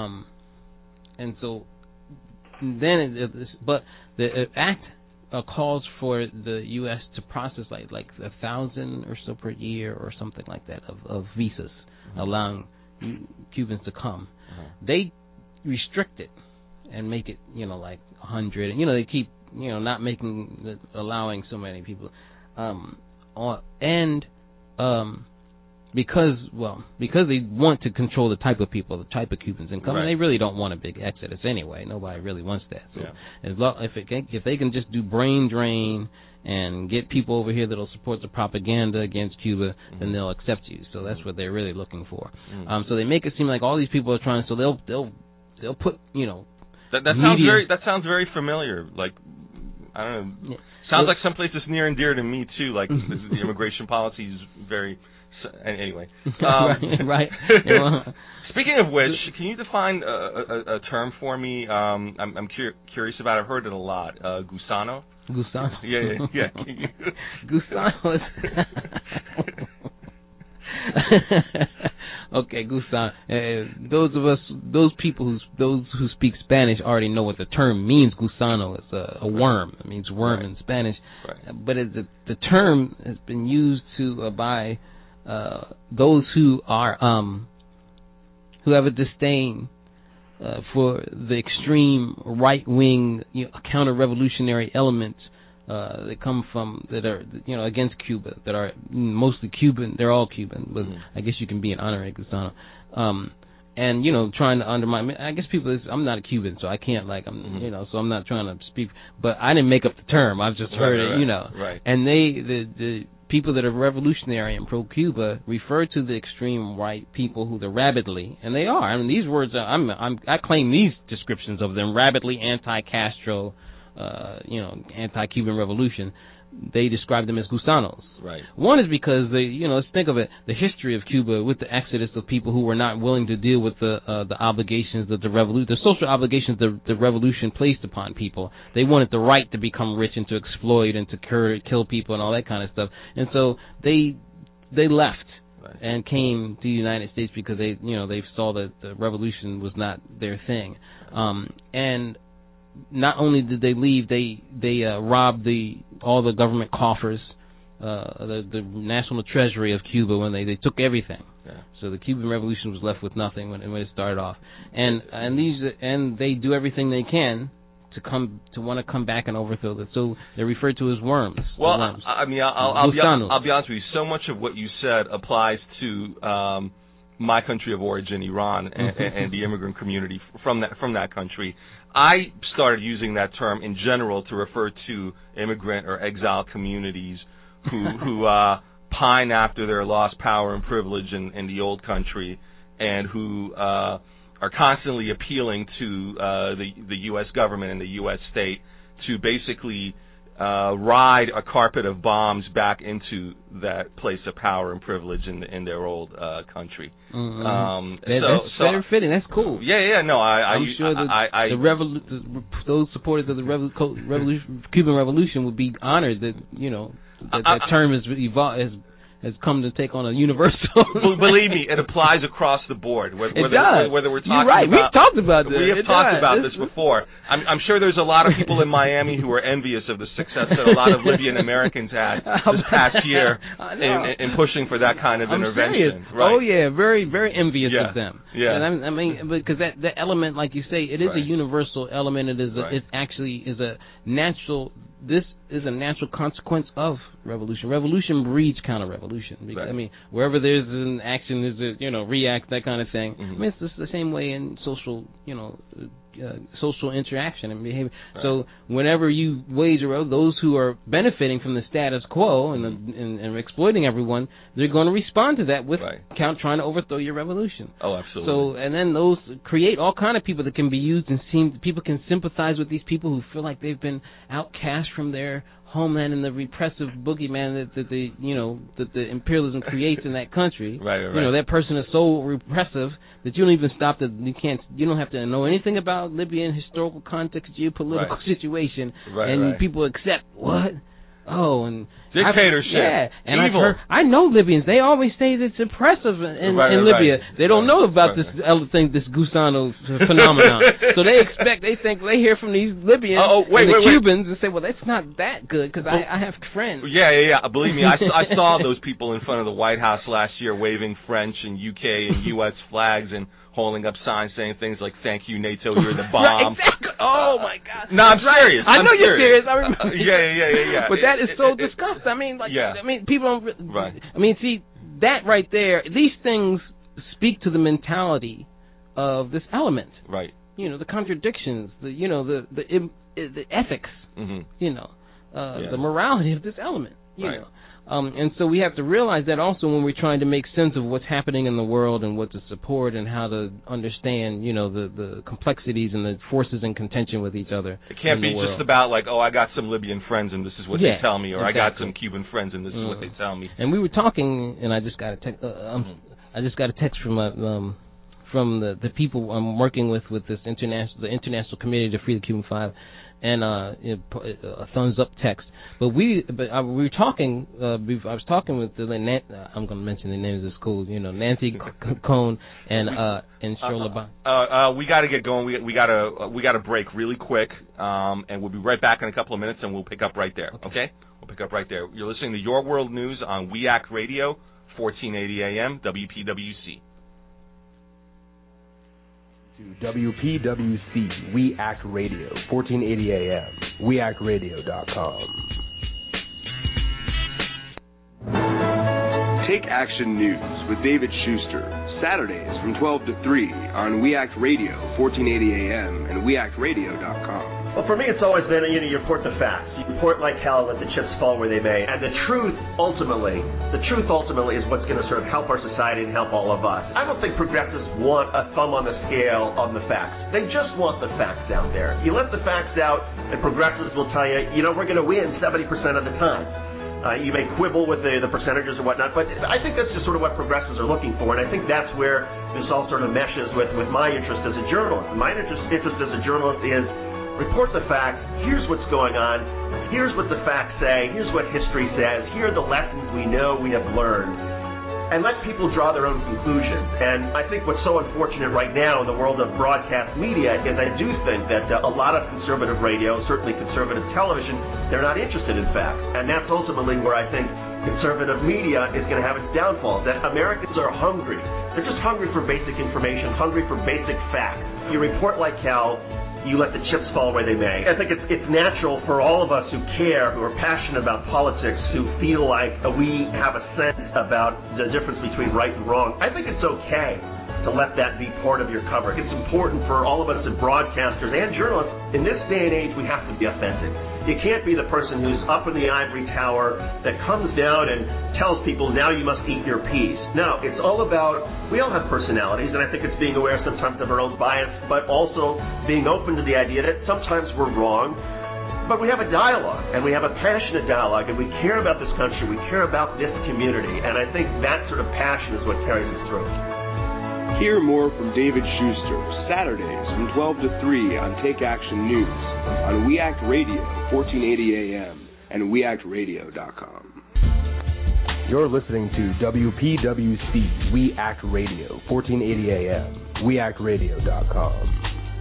so then but the act calls for the U.S. to process like 1,000 or so per year or something like that of visas, allowing Cubans to come. They restrict it and make it, like 100. And, they keep, not allowing so many people. Because they want to control the type of people, the type of Cubans income, and they really don't want a big exodus anyway. Nobody really wants that. So if they can just do brain drain and get people over here that'll support the propaganda against Cuba, then they'll accept you. So that's what they're really looking for. So they make it seem like all these people are trying. So they'll put that sounds very familiar. Like, I don't know. Yeah. Sounds like someplace that's near and dear to me too. Like the immigration policy is very. Anyway, right. Speaking of which, can you define a term for me? I'm curious about it. I've heard it a lot. Gusano? Gusano? Yeah. Gusano is... Okay, Gusano. Those people who speak Spanish already know what the term means. Gusano is a worm. It means worm in Spanish. Right. But the term has been used by those who are who have a disdain for the extreme right-wing, counter-revolutionary elements that come from that are against Cuba, that are mostly Cuban. They're all Cuban, but I guess you can be an honorary Gusano. And trying to undermine. I guess people. I'm not a Cuban, so I can't so I'm not trying to speak. But I didn't make up the term. I've just heard it. Right. And the people that are revolutionary and pro-Cuba refer to the extreme right people who they're rabidly, and they are. I mean, these words. I claim these descriptions of them: rabidly anti-Castro, anti-Cuban revolution. They describe them as Gusanos. Right. One is because let's think of it, the history of Cuba with the exodus of people who were not willing to deal with the obligations of the revolution, the social obligations the revolution placed upon people. They wanted the right to become rich and to exploit and to kill people and all that kind of stuff. And so they left and came to the United States because they saw that the revolution was not their thing. And not only did they leave, they robbed all the government coffers, the national treasury of Cuba when they took everything. Yeah. So the Cuban Revolution was left with nothing when it started off, and they do everything they can to want to come back and overthrow it. So they're referred to as worms. Well, worms. I mean, I'll be honest with you. So much of what you said applies to my country of origin, Iran, and the immigrant community from that country. I started using that term in general to refer to immigrant or exile communities who pine after their lost power and privilege in the old country, and who are constantly appealing to the U.S. government and the U.S. state to basically ride a carpet of bombs back into that place of power and privilege in their old country. Mm-hmm. That's very fitting. That's cool. Yeah. No, I'm sure those supporters of the Cuban Revolution would be honored that that term has come to take on a universal. Believe me, it applies across the board. Whether we're talking You're right. about, we've talked about this. We have talked about this before. I'm sure there's a lot of people in Miami who are envious of the success that a lot of Libyan Americans had this past year in pushing for that kind of intervention. Right. Oh yeah, very very envious of them. Yeah. And I mean, because that element, like you say, it is a universal element. It is it actually is a natural. This is a natural consequence of revolution. Revolution breeds counter-revolution. Right. I mean, wherever there's an action, there's a react, that kind of thing. Mm-hmm. I mean, it's just the same way in social, social interaction and behavior. Right. So whenever you wage a road, those who are benefiting from the status quo and exploiting everyone, they're going to respond to that with trying to overthrow your revolution. Oh, absolutely. So, and then those create all kind of people that can be used, and people can sympathize with these people who feel like they've been outcast from their homeland and the repressive boogeyman that the imperialism creates in that country. Right. That person is so repressive that you don't even stop you don't have to know anything about Libyan historical context, geopolitical situation, people accept what? Oh, and dictatorship. Evil. I know Libyans. They always say that it's oppressive in Libya. They don't know about this other thing, this Gusano phenomenon. So they hear from these Libyans Cubans and say, well, that's not that good because I have friends. Yeah. Believe me, I saw those people in front of the White House last year waving French and UK and US flags and holding up signs saying things like, thank you, NATO, you're the bomb. Right, exactly. Oh, my God. No, I'm serious. I know you're serious. I remember. Yeah. But that is so disgusting. I mean, people don't... Right. I mean, see, that right there, these things speak to the mentality of this element. Right. The contradictions, the ethics, the morality of this element, you know. And so we have to realize that also when we're trying to make sense of what's happening in the world and what to support and how to understand, the complexities and the forces in contention with each other. It can't be just about like, I got some Libyan friends and this is what they tell me, or I got some Cuban friends and this is what they tell me. And we were talking, and I just got a text. I just got a text from from the people I'm working with this the International Committee to Free the Cuban Five, and a thumbs up text. But we were talking. I was talking with I'm going to mention the names of school. Nancy Cohn and Shola. We got to get going. We got to break really quick, and we'll be right back in a couple of minutes, and we'll pick up right there. Okay? We'll pick up right there. You're listening to Your World News on We Act Radio, 1480 AM, WPWC. To WPWC, We Act Radio, 1480 AM, weactradio.com. Take Action News with David Schuster, Saturdays from 12 to 3 on We Act Radio, 1480 AM, and weactradio.com. Well, for me, it's always been, you report the facts. You report like hell, let the chips fall where they may. And the truth ultimately is what's going to sort of help our society and help all of us. I don't think progressives want a thumb on the scale on the facts. They just want the facts out there. You let the facts out, and progressives will tell you, we're going to win 70% of the time. You may quibble with the percentages or whatnot, but I think that's just sort of what progressives are looking for, and I think that's where this all sort of meshes with my interest as a journalist. My interest as a journalist is report the facts. Here's what's going on. Here's what the facts say. Here's what history says. Here are the lessons we know we have learned. And let people draw their own conclusions. And I think what's so unfortunate right now in the world of broadcast media is I do think that a lot of conservative radio, certainly conservative television, they're not interested in facts. And that's ultimately where I think conservative media is going to have its downfall, that Americans are hungry. They're just hungry for basic information, hungry for basic facts. You report like hell. You let the chips fall where they may. I think it's natural for all of us who care, who are passionate about politics, who feel like we have a sense about the difference between right and wrong. I think it's okay to let that be part of your cover. It's important for all of us as broadcasters and journalists. In this day and age, we have to be authentic. You can't be the person who's up in the ivory tower that comes down and tells people, now you must eat your peas. No, it's all about, we all have personalities, and I think it's being aware sometimes of our own bias, but also being open to the idea that sometimes we're wrong, but we have a dialogue, and we have a passionate dialogue, and we care about this country, we care about this community, and I think that sort of passion is what carries us through. Hear more from David Schuster, Saturdays from 12 to 3 on Take Action News on We Act Radio, 1480 AM, and weactradio.com. You're listening to WPWC, We Act Radio, 1480 AM, weactradio.com.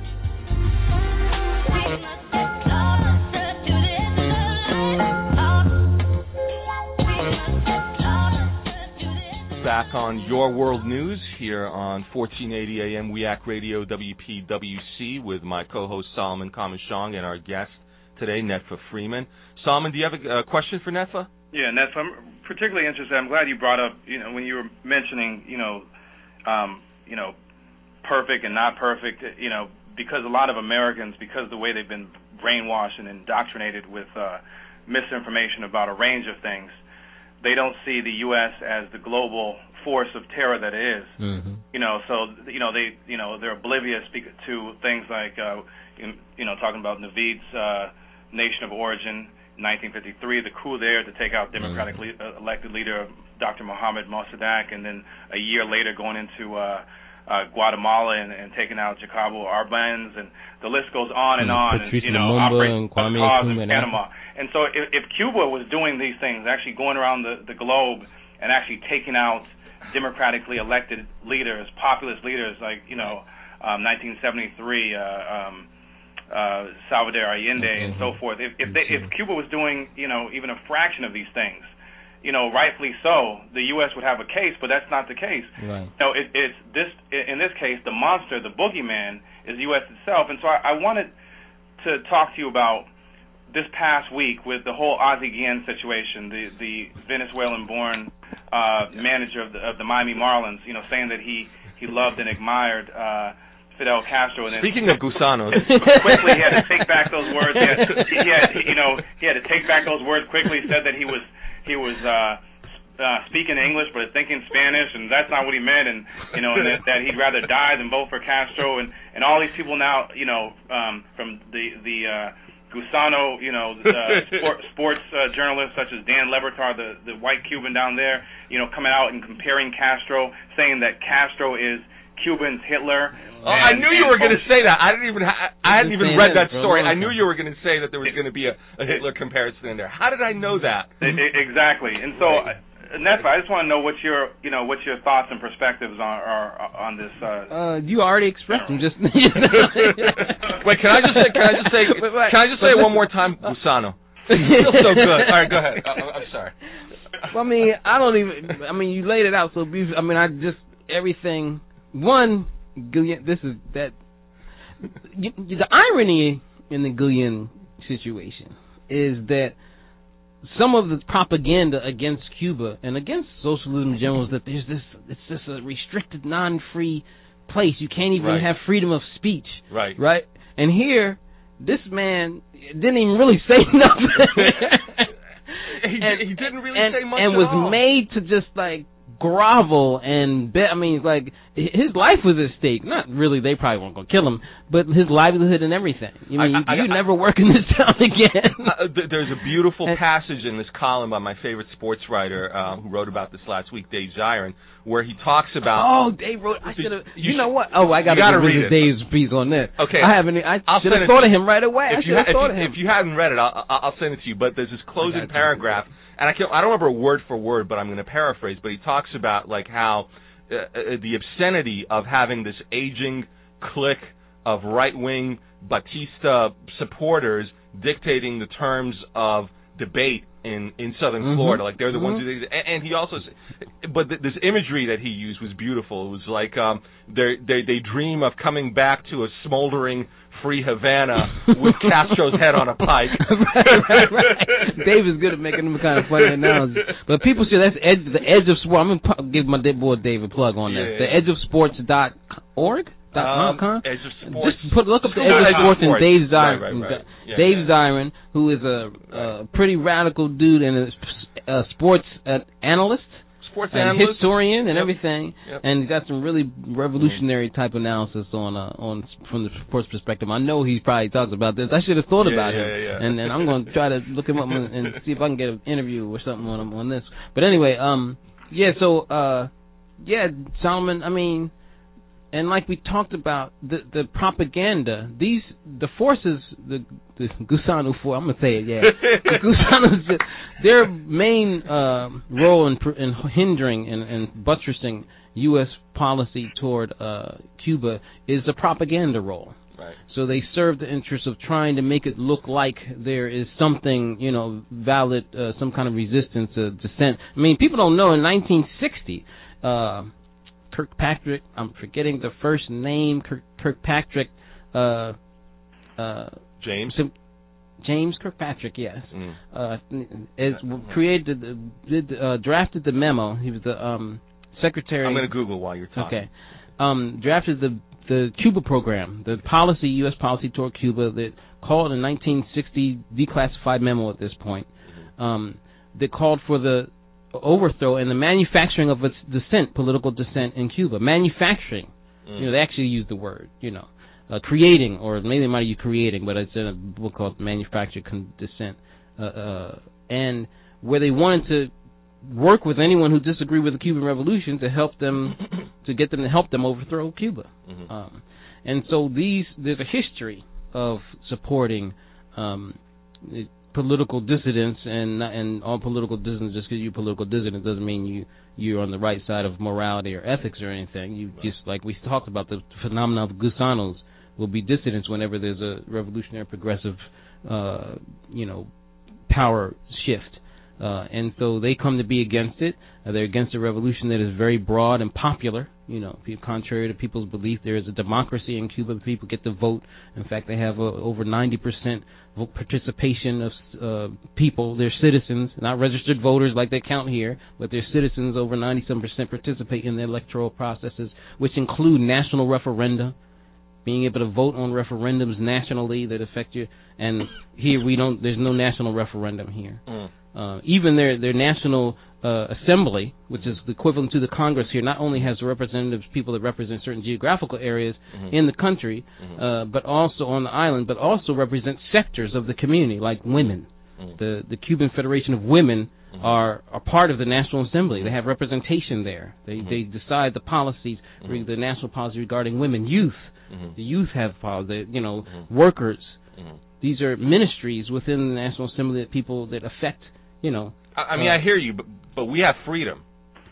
Back on Your World News here on 1480 AM We Act Radio WPWC with my co-host Solomon Kamishong and our guest today, Netfa Freeman. Solomon, do you have a question for Netfa? Yeah, Netfa, I'm particularly interested. I'm glad you brought up, when you were mentioning, perfect and not perfect, because a lot of Americans, because of the way they've been brainwashed and indoctrinated with misinformation about a range of things, they don't see the U.S. as the global force of terror that it is. Mm-hmm. They're oblivious to things like, talking about Naveed's Nation of Origin, 1953, the coup there to take out democratically elected leader Dr. Mohamed Mossadegh, and then a year later going into Guatemala and taking out Jacobo Arbenz, and the list goes on and on. Patrice Lumumba and Kwame Nkrumah in Panama. And so if Cuba was doing these things, actually going around the globe and actually taking out democratically elected leaders, populist leaders like 1973, Salvador Allende and so forth. If Cuba was doing even a fraction of these things, rightfully so, the U.S. would have a case, but that's not the case. Right. In this case, the monster, the boogeyman, is the U.S. itself. And so I wanted to talk to you about this past week with the whole Ozzie Guillen situation, the Venezuelan-born manager of the Miami Marlins, saying that he loved and admired Fidel Castro. And then, speaking of gusanos, quickly he had to take back those words. He had to take back those words quickly. He said that he was speaking English but thinking Spanish, and that's not what he meant, and and that he'd rather die than vote for Castro, and all these people now, from the Gusano, sports journalists such as Dan Le Batard, the white Cuban down there, coming out and comparing Castro, saying that Castro is Cuban's Hitler. I knew you were going to say that. I hadn't even read that story. I knew you were going to say that there was going to be a Hitler comparison in there. How did I know that? Exactly. And so, Netfa, I just want to know what your thoughts and perspectives are on this. You already expressed them just. Wait, can I just say it one more time, Gusano? It feels so good. All right, go ahead. I'm sorry. Well, you laid it out so beautifully. Everything. One, this is that. The irony in the Guillen situation is that some of the propaganda against Cuba and against socialism in general is that it's just a restricted, non-free place. You can't even have freedom of speech. Right? And here, this man didn't even really say nothing. He didn't really say much and at was all. made to just grovel and bet. His life was at stake. Not really, they probably weren't going to kill him, but his livelihood and everything. You never work in this town again. There's a beautiful passage in this column by my favorite sports writer who wrote about this last week, Dave Zirin, where he talks about. Oh, Dave wrote. I should have. You know what? Oh, I got to read Dave's piece on this. Okay, I haven't. I should have thought of him right away. If you haven't read it, I'll send it to you. But there's this closing paragraph. And I don't remember word for word, but I'm going to paraphrase. But he talks about how the obscenity of having this aging clique of right-wing Batista supporters dictating the terms of debate in Southern Florida. Like they're the ones who. And he also, but this imagery that he used was beautiful. It was like they dream of coming back to a smoldering free Havana with Castro's head on a pike. right. Dave is good at making them kind of funny analogies. But people say that's the edge of sport. I'm going to give my dead boy Dave a plug on that. The edgeofsports.org? Edge of Sports. Just look up the Edge of Sports and Dave Zirin. Right. Dave Zirin, who is a pretty radical dude and a sports analyst. Sports and analyst, historian, and everything, and he's got some really revolutionary type analysis on from the sports perspective. I know he probably talks about this. I should have thought about him, and I'm going to try to look him up and see if I can get an interview or something on this. But anyway, Solomon. And like we talked about, the propaganda, the forces, the Gusano Force, I'm going to say it, the Gusanos, their main role in hindering and buttressing U.S. policy toward Cuba is a propaganda role. Right. So they serve the interest of trying to make it look like there is something, valid, some kind of resistance, dissent. People don't know, in 1960, Kirkpatrick, I'm forgetting the first name, Kirkpatrick, James Kirkpatrick, yes, drafted the memo. He was the secretary. I'm going to Google while you're talking. Okay. Drafted the Cuba program, the U.S. policy toward Cuba that called in 1960 declassified memo at this point, that called for the overthrow and the manufacturing of its political dissent in Cuba. Manufacturing, they actually use the word, creating, or maybe they might use creating, but it's in a book called Manufactured Dissent, and where they wanted to work with anyone who disagreed with the Cuban Revolution to help them, to get them to help them overthrow Cuba. And so there's a history of supporting political dissidents, and all political dissidents. Just because you're political dissident doesn't mean you're on the right side of morality or ethics or anything. You just, like we talked about, the phenomenon of Gusanos will be dissidents whenever there's a revolutionary progressive power shift, and so they come to be against it. They're against a revolution that is very broad and popular. Contrary to people's belief, there is a democracy in Cuba. People get to vote. In fact, they have over 90% vote participation of people. They're citizens, not registered voters like they count here, but they're citizens. Over 97% participate in the electoral processes, which include national referenda, being able to vote on referendums nationally that affect you. And here there's no national referendum here. Even their national assembly, which is the equivalent to the Congress here, not only has representatives, people that represent certain geographical areas in the country, but also on the island, but also represent sectors of the community, like women. The Cuban Federation of Women are part of the National Assembly. They have representation there. They decide the policies, the national policy regarding women, youth. The youth have policy, workers. These are ministries within the National Assembly that people that affect, I hear you, but we have freedom.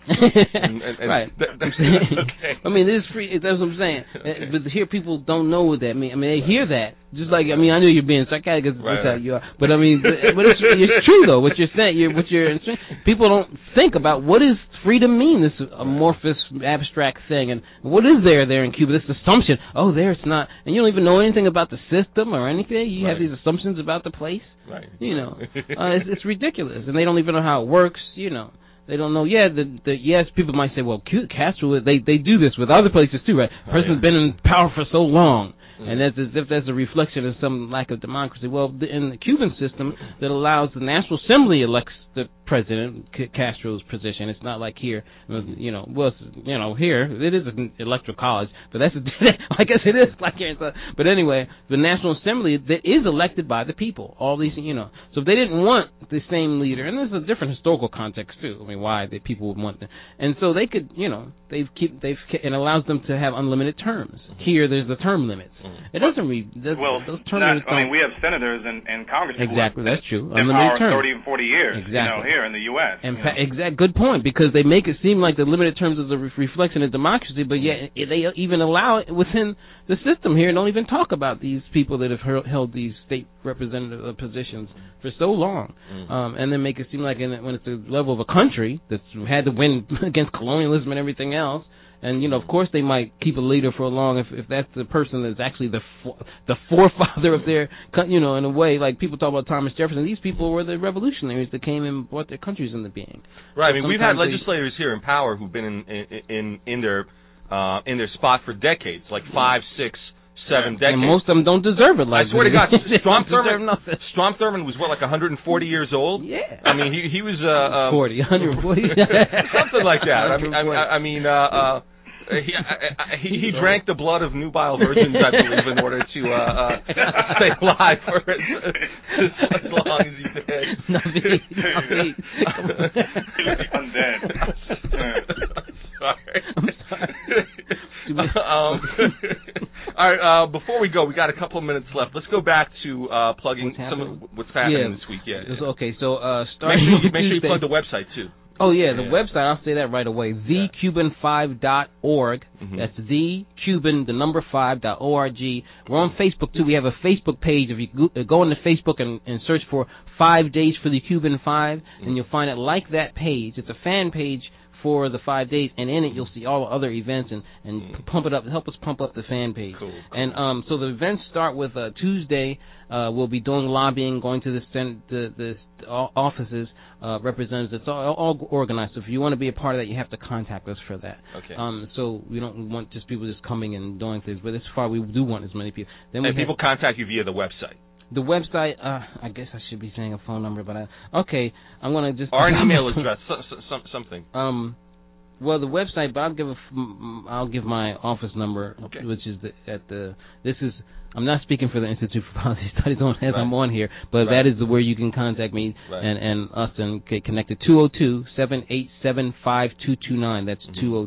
Right. Okay. I mean, it is free. That's what I'm saying. But here, people don't know what that means. I mean, they hear that. Just like, I know you're being sarcastic, that's how you are. But I mean, but it's true though. What you're saying, people don't think about what does freedom mean. This amorphous, abstract thing, and what is there in Cuba? This assumption. Oh, there it's not, and you don't even know anything about the system or anything. You have these assumptions about the place. Right. It's ridiculous, and they don't even know how it works. They don't know. Yeah, yes, people might say, well, Castro, they do this with other places too, right? Person's been in power for so long, and that's as if that's a reflection of some lack of democracy. Well, in the Cuban system, that allows the National Assembly elects the president, Castro's position. It's not like here, here it is an electoral college, but that's I guess it is like here. But anyway, the National Assembly that is elected by the people. All these, so if they didn't want the same leader, and there's a different historical context too. I mean, why the people would want them, and so they could, it allows them to have unlimited terms. Here, there's the term limits. It doesn't those term limits. We have senators and Congress. Exactly, that's true. Unlimited terms, 30 and 40 years. Exactly. Here in the U.S. Good point, because they make it seem like the limited terms is a reflection of democracy, but yet they even allow it within the system here and don't even talk about these people that have held these state representative positions for so long, and then make it seem like when it's the level of a country that's had to win against colonialism and everything else. And of course, they might keep a leader for long if that's the person that's actually the forefather of their, in a way. Like people talk about Thomas Jefferson. These people were the revolutionaries that came and brought their countries into being. Right. I mean, we've had legislators here in power who've been in their spot for decades, like 5, 6, 7 decades. And most of them don't deserve it. I swear to God, Strom Thurmond was 140 years old. Yeah. I mean, he was 140, something like that. He drank the blood of nubile virgins, I believe, in order to stay alive for as long as he did. Naveed. Undead. I'm sorry. All right, before we go, we got a couple of minutes left. Let's go back to plugging what's happening this week. Yeah. Okay, so starting make sure you plug the website, too. Oh, yeah, the website, I'll say that right away, thecuban5.org. That's thecuban5.org. We're on Facebook, too. We have a Facebook page. If you go into Facebook and search for 5 Days for the Cuban 5, and you'll find it like that page. It's a fan page for the 5 days, and in it you'll see all the other events and pump it up, help us pump up the fan page. Cool. And so the events start with Tuesday. We'll be doing lobbying, going to the offices, representatives. It's all organized. So if you want to be a part of that, you have to contact us for that. Okay. So we don't want just people just coming and doing things, but as far we do want as many people. Then people contact you via the website. The website, I guess I should be saying a phone number, but okay, I'm gonna just or an email address, something. Well, the website, but I'll give my office number, which is this is. I'm not speaking for the Institute for Policy Studies as I'm on here, but that is where you can contact me and us and get connected. 202-787-5229. That's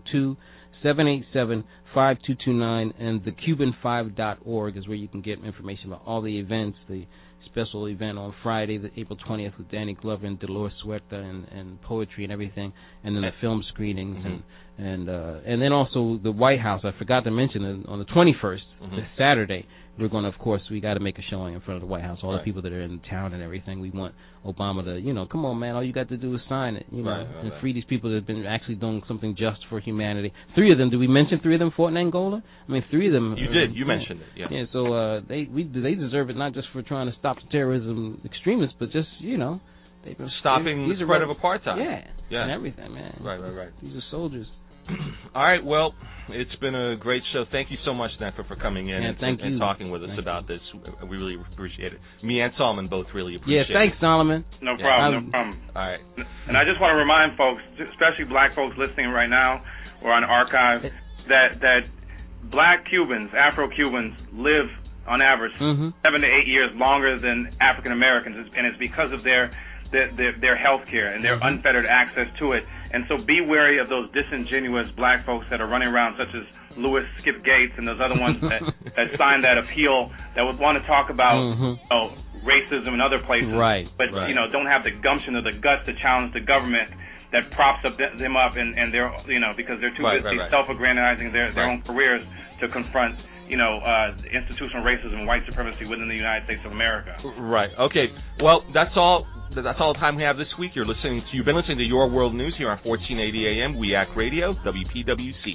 202-787-5229, and thecuban5.org is where you can get information about all the events, the special event on Friday, the April 20th with Danny Glover and Dolores Huerta and poetry and everything, and then the film screenings and then also the White House. I forgot to mention it, on the 21st, this Saturday, we're going to, of course, we got to make a showing in front of the White House. All the people that are in town and everything. We want Obama to, come on, man, all you got to do is sign it, and free these people that have been actually doing something just for humanity. 3 of them, did we mention 3 of them fought in Angola? I mean, 3 of them. You did. You mentioned it, yeah. Yeah, so they deserve it, not just for trying to stop the terrorism extremists, but just, they've been stopping the spread of apartheid. Yeah, and everything, man. Right. These are soldiers. All right, well, it's been a great show. Thank you so much, Netfa, for coming in and talking with us about this. We really appreciate it. Me and Solomon both really appreciate it. Yeah, thanks, Solomon. No problem. All right. And I just want to remind folks, especially black folks listening right now or on archive, that black Cubans, Afro-Cubans, live on average 7 to 8 years longer than African Americans, and it's because of their their health care and their unfettered access to it. And so be wary of those disingenuous black folks that are running around, such as Louis Skip Gates and those other ones that signed that appeal that would want to talk about racism in other places, but don't have the gumption or the guts to challenge the government that props up them up, and they're because they're too busy self-aggrandizing their own careers to confront institutional racism and white supremacy within the United States of America. Right. Okay. Well, that's all the time we have this week. You've been listening to Your World News here on 1480 AM We Act Radio, WPWC.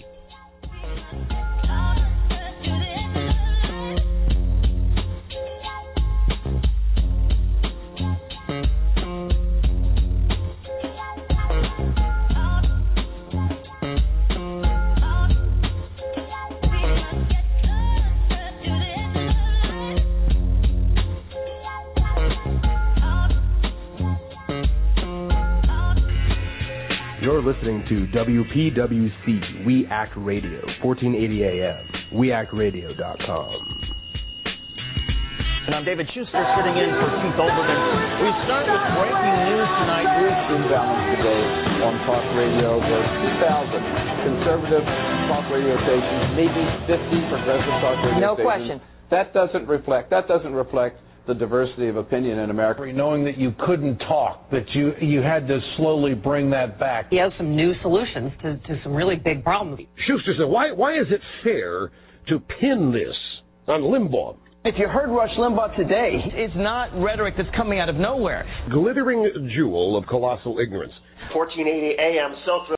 You're listening to WPWC We Act Radio, 1480 AM, WeActRadio.com. And I'm David Schuster, sitting in for Keith Olbermann. We start with breaking news tonight. Here's imbalance today on talk radio. There's 2,000 conservative talk radio stations, maybe 50 progressive talk radio stations. No question. That doesn't reflect the diversity of opinion in America. Knowing that you couldn't talk, that you had to slowly bring that back. He has some new solutions to some really big problems. Schuster said, why is it fair to pin this on Limbaugh? If you heard Rush Limbaugh today, it's not rhetoric that's coming out of nowhere. Glittering jewel of colossal ignorance. 1480 AM, Self